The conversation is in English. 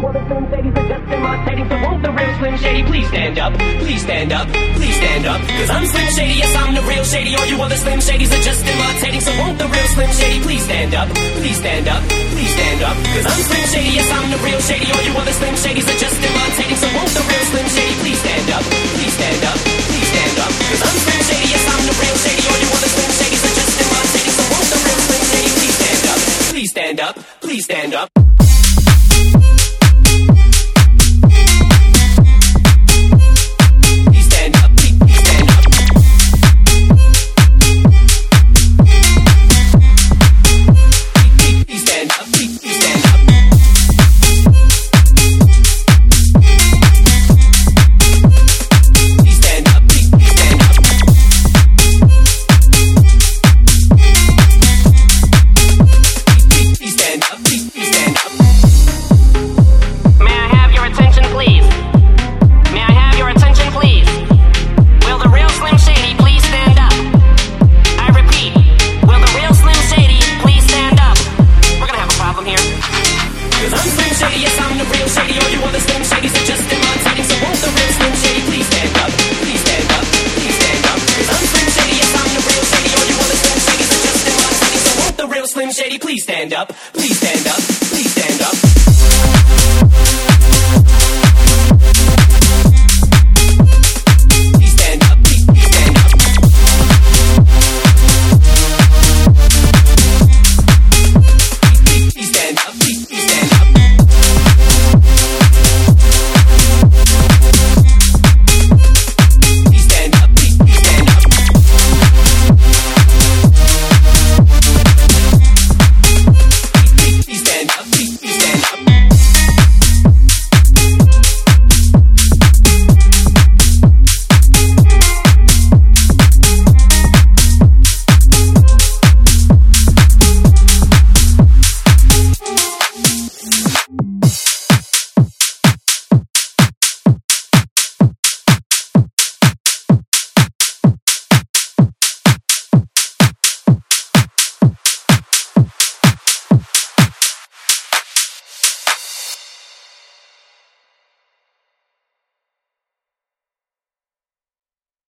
other Slim Shadys are just imitating. So won't the real Slim Shady please stand up? Please stand up, please stand up. Cause I'm Slim Shady, yes I'm the real Shady. All you other Slim Shadys are just imitating. So won't the real Slim Shady please stand up? Please stand up, please stand up. Cause I'm Slim Shady, yes I'm the real Shady. All you other Slim Shadys are just imitating. So won't the real Slim Shady please stand up? Please stand up, please stand up. Cause I'm Slim Shady, yes I'm the real Shady. All you other Slim Shadys are just imitating. So won't the real Slim Shady please stand up? Please stand up, please stand up. Slim Shady, please stand up, please